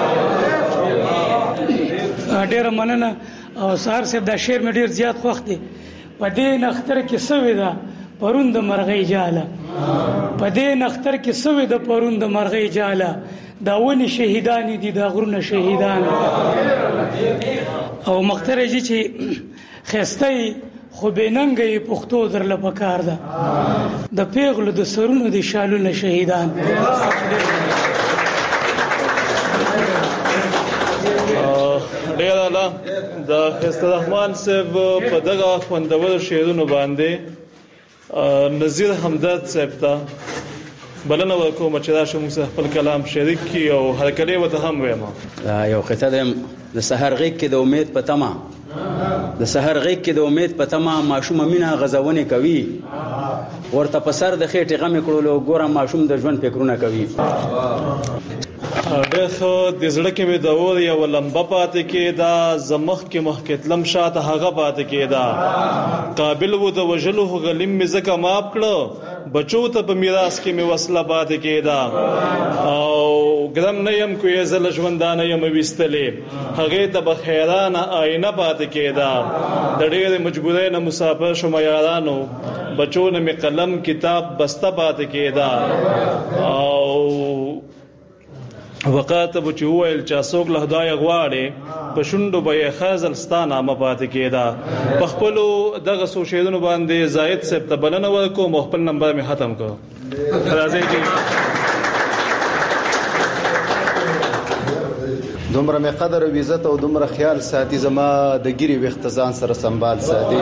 ډېره مننه. او سهار صاحب دا شعر مې ډېر زیات خوښ دی. په دې نختر کې سوې ده پرون د مرغۍ جاله، په دې نختر کې سوې ده پرون د مرغۍ جاله، دا ونې شهیدانې دي دا غرونه شهیدان. او مختر جي چې ښایسته خو بېننګه یې پښتو درله پکار ده، د پیغلو د سرونو د شالونه شهیدان. ډیر اعلی. د خسته رحمان صاحب په دغه خوندور شعرونو باندې نذیر همدرد صاحب ته بلنه ورکوم چې راشه موږ خپل کلام شریک کړي او هرکلی ورته هم وایم. یو قطعه ده د سحر غیږ کې د امید په تمه، د سحر غیږ کې د امید په تمه، ماشومه مینه غزونې کوي، ورته په سر د خېټې غمې کړلو ګوره ماشوم د ژوند فکرونه کوي. ډېر ښه. د زړه کې مې د اور یوه لمبه پاتې کېده، زمخ کې مخکې تلم شاته هغه پاتې کېده، قابل و د وژلو خو غلیم مې ځکه ماف کړه، بچو ته په میراث کې مې وسله پاتې کېده، او ګرم نه یم کوې زه له ژوندانه یم ویستلې، هغې ته به حیرانه آینه پاتې کېده، د ډېرې مجبورۍ نه مسافر شومه یارانو، بچو نه مې قلم کتاب بسته پاتې کېده. او وقاته به چې وویل چې څوک له خدایه غواړي، په شونډو به یې خزل ستا نامه پاتې کېده. په خپلو دغه څو شعرونو باندې زاهد صاحب ته بلنه ورکوم او خپل نمبر مې ختم کړ. راځئ چې دومره مې قدر او عزت او دومره خیال ساتي، زما د ګیري ویښته ځان سره سنبال ساتي.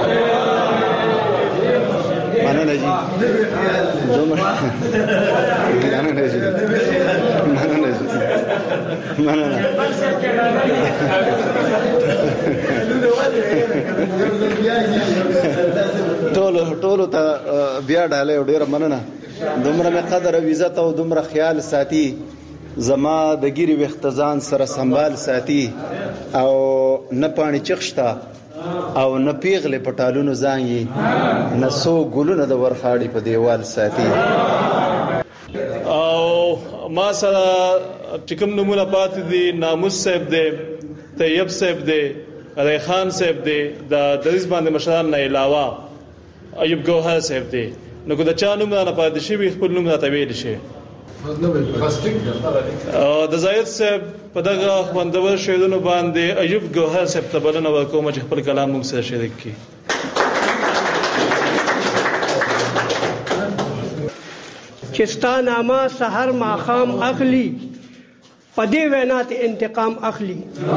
مننه جی. دومره مننه جی. مننه جی. مننه. ټولو ته بیا ډاله ډیره مننه. دومره مې قدر او عزت او دومره خیال ساتي، زما د ګیري ویښته ځان سره سنبال ساتي، او نه پاڼې چغشته او نه پیغلې په ټالونو زانګي، نه څو ګلونه د ورخاړي په دیوال ساتي. او ما سره چې کوم نمونه پاتې دي، ناموس صاحب دی، طیب صاحب دی، ریحان صاحب دی، د دریس باندې مشران نه علاوه ایوب ګوهر صاحب دی. نو که د چا نوم نه پاتې شي خپل نوم راته ویلی شي. د زاهد صاحب په دغه خوندور شعرونو باندې ایوب ګوهر صاحب ته بلنه ورکوم چې خپل کلام موږ سره شریک کړي. چې ستا نامه سحر ماښام اخلي، په دې وینا ته انتقام اخلي.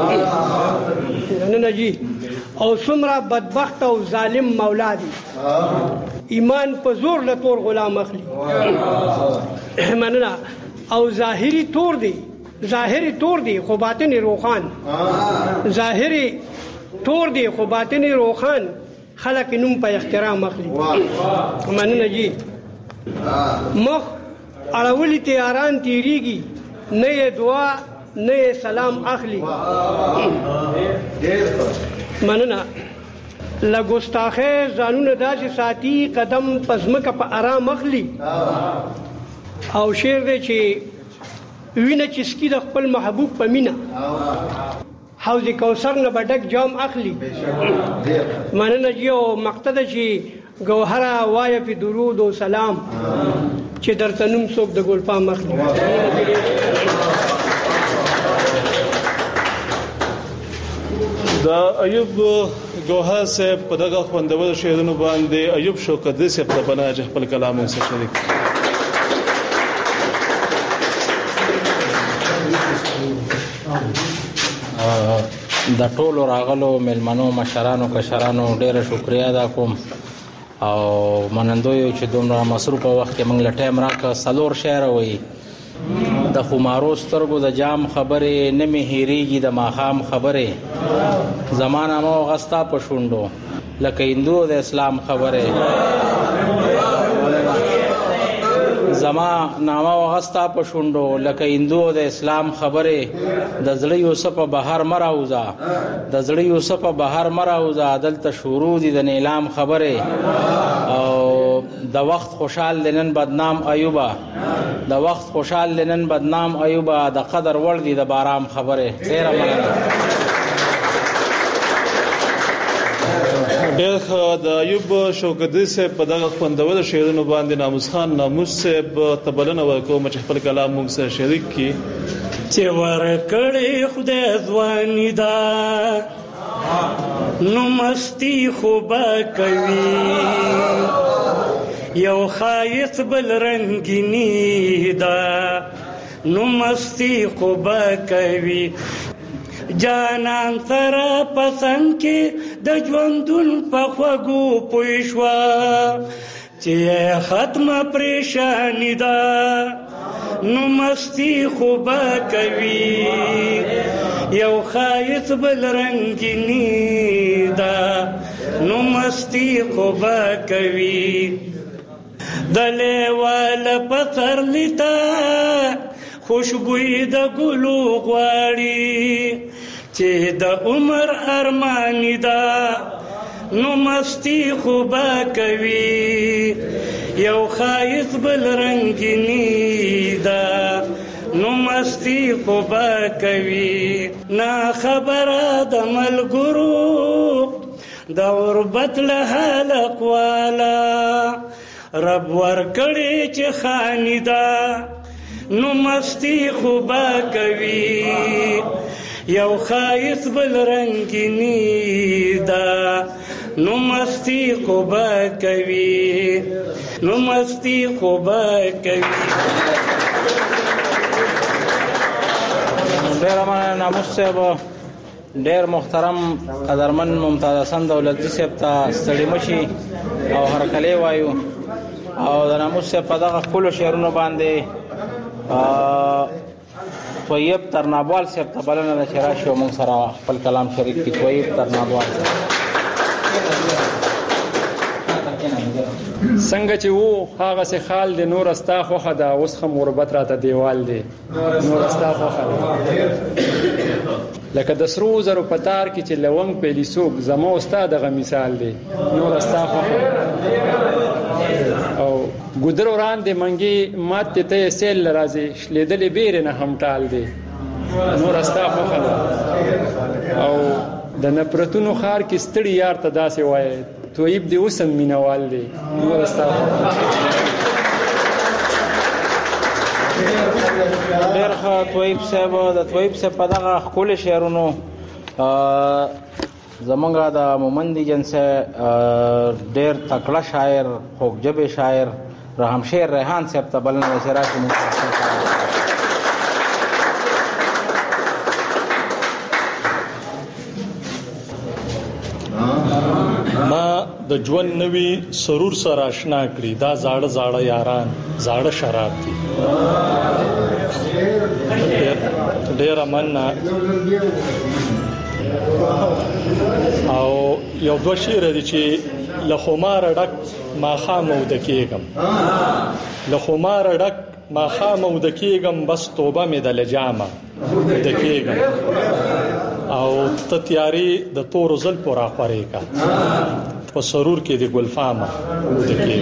نه جی. او څومره بدبخت او ظالم مولا دی، ایمان په زور له تور غلام اخلي. مننه. او ظاهري تور دی، ظاهري تور دی خو باطن روخان، ظاهري تور دی خو باطن روخان، خلک نوم په احترام اخلي. مننه جی. مخ اړولي تیاران تیریږي، نه یې دعا نه یې سلام اخلي. مننه. له ګستاخۍ ځانونه داسې ساتي قدم په ځمکه په آرام اخلي او شعر دی چې وینه چې سکي د خپل محبوب په مینه حوض کوثر نه به ډک جام اخلي مننه جي او مقته ده چې ګوهره وایه په درود و سلام چې درته نوم څوک د ګلپام اخلي. د ایوب ګوهر صاحب په دغه خوندور شعرونو باندې ایوب شوکدي صاحب د بناج خپل کلام سره شریک. د ټولو راغلو ملمنو مشرانو کشرانو ډیره شکریا ادا کوم او منندوی چې دومره مصروفه وخت کې موږ له ټایم راکړه. څلور شعر وایي د خمارو سترګو د جام خبرې نه مې هېرېږي د ماښام خبرې زمانه مو غستا په شونډو لکه هندو د اسلام خبرې زما نامه وغستا په شونډو لکه هندو د اسلام خبرې د زړه یوسف بهر مراوزا د زړه یوسف بهر مراوزا دلته شروع دي د نیلام خبرې او د وخت خوشحال لنن بدنام ایوبا د وخت خوشحال لنن بدنام ایوبا د قدر ور دي د بارام خبرې. ډیره مننه. ډېر د ایوب شوکدي صاحب په دغه خوندور شعرونو باندې ناموس خان ناموس صاحب ته بلنه ورکوم چې خپل کلام موږ سره شریک کړي. چې ورکړې خدای ځواني ده نو مستی خو به کوي یو ښایست بل رنګیني ده نو مستی خو به کوي جانان سره پسند کې د ژوندون په خوږو پوه شوه چې ختمه پریشاني ده نو مستی خو به کوي یو ښایست بل رنګیني ده نو مستی خو به کوي د لیواله پسرلي ته خوشبوئی د ګلو غواړي چې د عمر ارمانی ده نو مستی خو به کوي یو ښایست بل رنګیني ده نو مستی خو به کوي نه خبره د ملګرو د غربت له حلق والا رب ورکړي چې خاني ده نو مستی خو به کوي یو ښایست بل رنګیني ده نو مستی خو به کوي نو مستی خو به کوي. ډېره مننه ناموس صاحب. ډېر محترم قدرمن ممتاز حسن دولتي صاحب ته ستړي مشي او هرکلی وایو او د ناموس صاحب په دغه خپلو شعرونو باندې طیب ترنابوال صاحب ته بلنه ده چې راشي او موږ سره خپل کلام شریک کړي. طیب ترنابوال څنګه چې وو هغه سه خال د نور استا خوخه دا اوس خم غربت راته دیوال دی نور استا خوخه لکه د سرو زرو پتار کې چې لونګ په لیسوک زمو استاد غ مثال دی نور استا خوخه او ګودر وران دې منګي ماته ته سیل راځي شلیدلې بیر نه هم ټال دی نور استا خوخه او د نپرتونو خار کې ستړي یار ته داسې وای طیب دی وسم مینوال دی نور استا ډېر ښه طیب صاحب د طیب صاحب په دغه ښکلي شعرونو زمونږ د مومندي جنسه ډېر تکړه شاعر خوږ ژبې شاعر رحم شیر ریحان صاحب ته بلنه ده چې راشي موږ ما د ژوند نوی سرور سره آشنا کړی دا زاړه زاړه یاران زاړه شراب دي ډېر مننه. او یو دوه شعر دي چې له خمار ډک ماښام ود کېږم له خمار ډک ماښام ود کېږم بس توبه مې د لجامه ود کېږم او ته تیاری د تور زل پورا خورې کا په سرور کې د ګلفامه دکې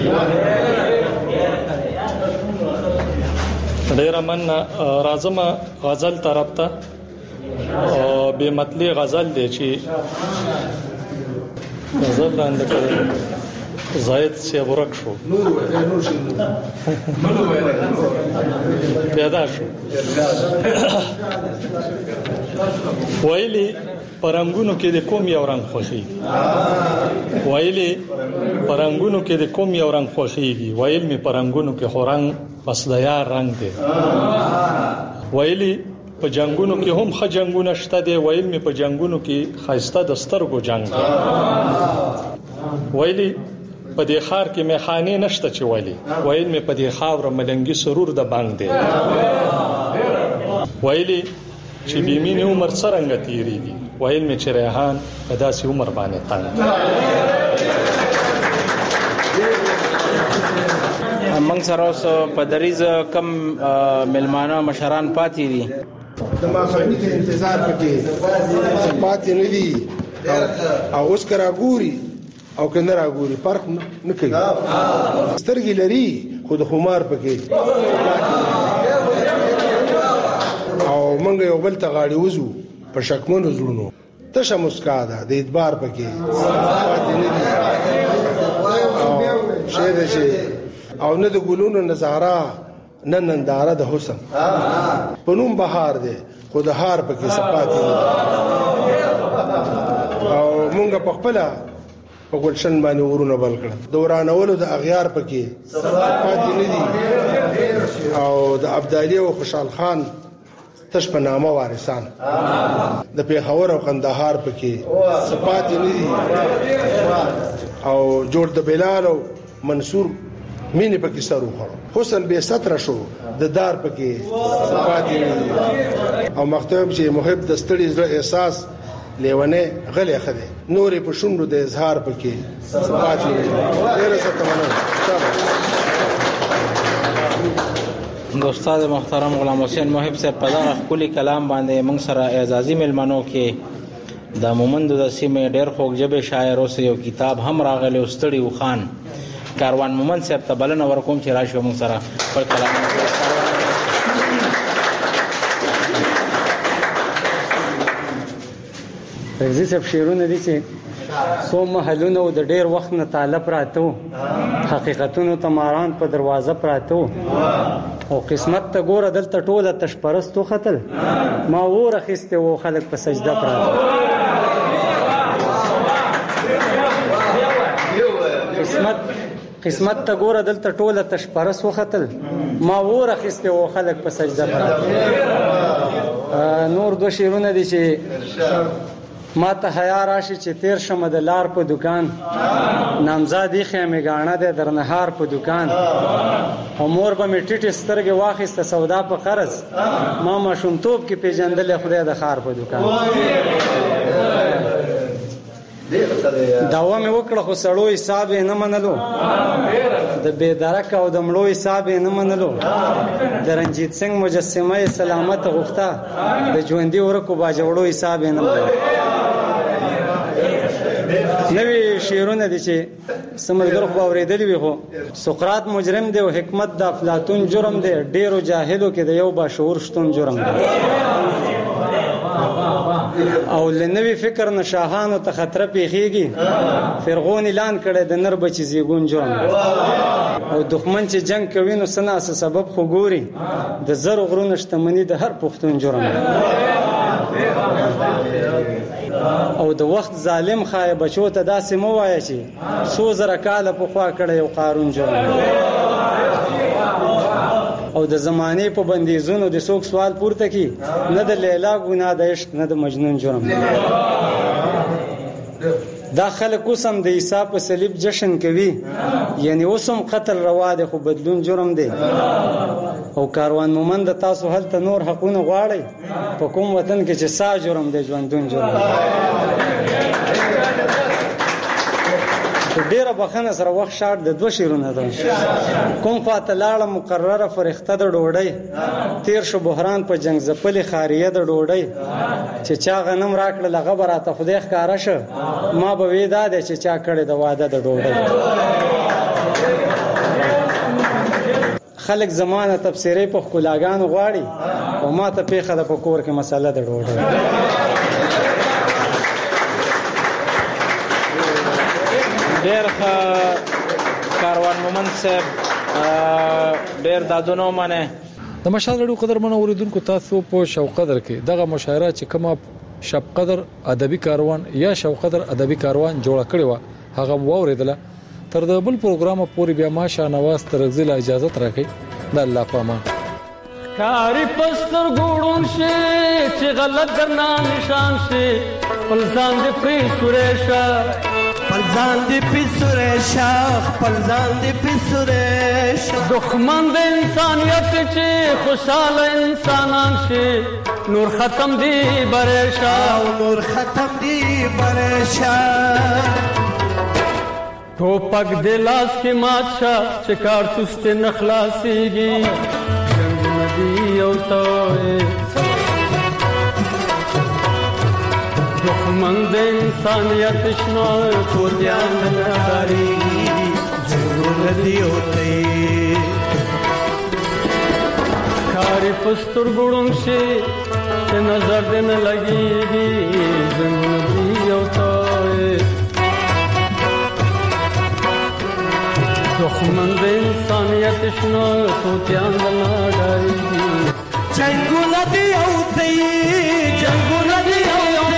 ډیر من راځم غزل طرف ته به مطلب غزل دی چې غزل لاندې کړی زاید سی ورک شو پیدا شو ویلی پرنګونو کې د کوم یو رنگ خوښيږي ویلی پرنګونو کې د کوم یو رنگ خوښيږي ویل می پرنګونو کې خورنګ بس د یار رنگ دی ویلی په جنگونو کې هم ښه جنگونه شته دی ویل می په جنگونو کې خاصه د سترګو جنگ دی ویلی په دې خار کې میخانه نشته چې ویلی ویل می په دې خاور ملنګي سرور د بانګ دی ویلی چې بیمینه عمر څنګه تیریږي ویل می چې ریحان په داسې عمر باندې تنګ موږ سره اوس په دریز کم ملمانه مشران پاتې دي د ماخوانی ته انتظار پکې پاتې نه دي او اوس کرا ګوري او کنه راګوري فرق نه کوي سترګې لري خو د خمار پکې او مونږ یو بل ته غاړي وزو په شکمنو زړونو تشه مسکا ده د اعتبار پکې پاتې نه دي او شه ده شي او نه د ګلونو نظاره نه ننداره د حسن پنوم بهار ده خو د هار پکې صفات او مونږ په خپل په ګلشن باندې ورونه بل کړ دورانولو د اغیار پکې صفات نه دي او د ابدالي او خوشحال خان تش په نامه وارثان د پیښور او قندهار پکې صفات نه دي او جوړ د بلال او منصور مینه پکې سره وخړو حسن به ستر شو د دار پکې صفات نه دي او مختوم چې محب د ستړي زړه احساس لیونه غلې خده نورې په شونډو د اظهار پکې صفات نه دي ډېر څه تمنو د استاد محترم غلام حسین محب صاحب په دغه خولي کلام باندې موږ سره اعزازي ملمنو کې د مومندو د سیمې ډېر خوږ جبه شاعر اوس یو کتاب هم راغلی استړي وخان کاروان مومند صاحب ته بلنه ورکوم چې راشي موږ سره پر کلام رضی صاحب شعرونه دي چې سو محلونه د ډېر وخت نه طالب راتو حقیقتونو تماران په دروازه پراتو او قسمت ته ګوره دلته ټوله تشپرستو خطل ما وره خسته و خلک په سجده پراتو قسمت ته ګوره دلته ټوله تشپرست وختل ما وره خسته و خلک په سجده پراتو نور دو شعرونه دي چې ما ته حیا راشي چې تیر شمه د لار په دکان نامزادی خیمه غاڼه ده درنهار په دکان او مور به میټټ سترګې واخیسته سودا په قرض ما شومتوب کې پیجندل خدای د خار په دکان داوا مې وکړه خو سړو حساب نه منلو د بيدرک او د مړو حساب نه منلو د رنجیت سنگ مجسمه سلامت غوښته د ژوندۍ ورکو باجوړو حساب نه منلو نوی شعرونه دي چې سمجګر خو اوریدلی وي خو سقراط مجرم دی او حکمت د افلاطون جرم دی ډیرو جاهلو کې د یو باشعور شتون جرم دی او لنوی فکر نشاهانو ته خطر پیخیږي فرعون اعلان کړي د نر بچی زیګون جرم او دښمن چې جنگ کوي نو سنا سبب خو ګوري د زر غرونه شتمنی د هر پښتون جرم او د وخت ظالم خای بچو ته داسې مو وایي چې سو زره کاله په خوا کړي یو قارون جرم او د زمانه په بندیزونو د څوک سوال پورته کی نه د لیلا ګناه د عشق نه د مجنون جرم دا خلک اوسم د عیسی په صلیب جشن کوي یعنی اوسم قتل روا ده خو بدلون جرم دی او کاروان مومند تاسو هلته نور حقونه غواړي په کوم وطن کې چې سا جرم دی ژوندون جرم ډیره بخنه سره وخت شاټ د 2 شیرونه ده. کوم خواته لاړه مقرره فرښته د ډوډۍ، تیر شو بحران په جنگ زپلې خاریه د ډوډۍ، چې چا غنم راکړل هغه به راته خدای ښکاره شه، ما به وې دا دی چې چا کړې د واده د ډوډۍ. خلک زمانه تفسیرې په ښکلاګانو غواړي او ما ته پیښه ده په کور کې مسله د ډوډۍ. ډېر ښه کاروان مومند صاحب ډېر دادونه ومنه. د مشال رادیو قدرمنو اوریدونکو تاسو په شوق قدر کې دغه مشاعره چې کومه شب قدر ادبي کاروان یا شوق قدر ادبي کاروان جوړ کړی و هغه واوریدله. تر د بل پروګرام پورې بیا ما شاهنواز ترغزل اجازه راکړي. د الله په امان. کاری پستر ګوډون شي چې غلط درنا نشان شي پلزان دې پری سورېشا پلزان دې پری سورېشا پلزان دې پری سورېشا دښمن د انسانيت چې خوشاله انسانان شي نور ختم دی برېشا نور ختم دی برېشا ټوپک د لاس کې ماچا چې کارتوس ته نخلاصيږي دښمن د انسانیت شنو توتیان نداری جنون دی ہوتے کاری پستر ګړون شي چې نظر دې نه لګيږي جنون دی ہوتے دښمن د انسانیت شنو توتیان نداری جنگونه دی اوته جنگونه دی اوته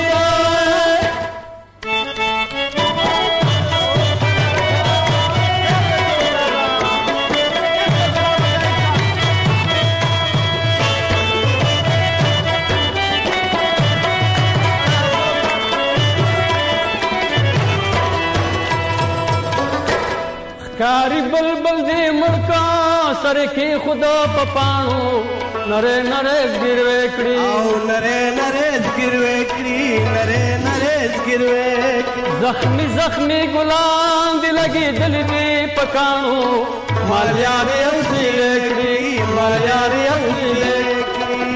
کاری بلبل دی مړکا سره کې خدا پپانو نره نره ګروي کړی او نره نره ګروي کړی نره نره ګروي زخمی زخمی ګلان دی لګي دل دی پکانو مال یاري اصلي کړی مال یاري اصلي کړی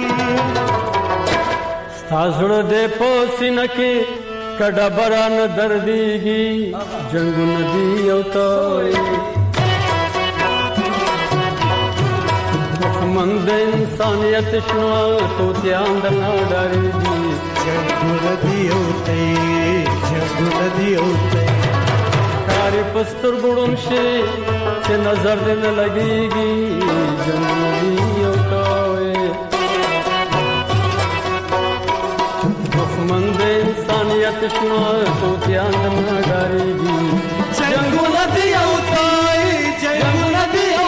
ستاسو دې پوسینه کې کډه بران درديږي جنگون دی او ته دښمن د انسانیت شنو توتیان د نادریږي جنگون دی او ته جنگون دی او ته کاری پستر ګړون شي چې نظر دې نه لګيږي جنگون دی او ته دښمن د انسانیت شنو توتیان د نادریږي جنگونه دی او ته جنگونه دی او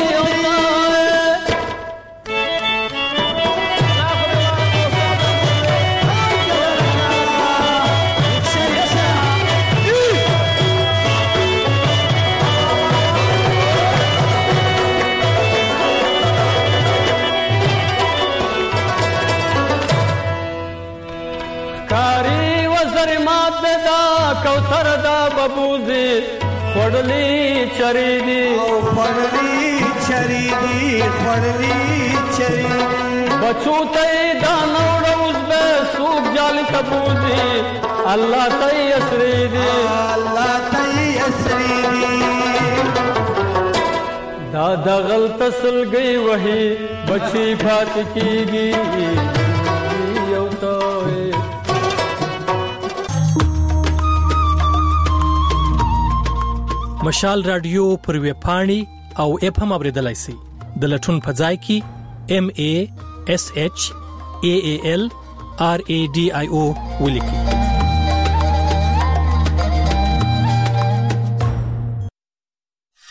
کوثر دا ببوزي خړلې چری دي او خړلې چری دي خړلې چری بچو ته دا نور اوس به سوق جال تبوزي الله ته اسري دي الله ته اسري دي دا دغل تسل گئی وਹੀ بچي فات کیږي یو ته مشال رادیو پر وی پاڼي او اپ هم اوریدلای شي د لټون په ځای کې MASHAALRADIO ولیکي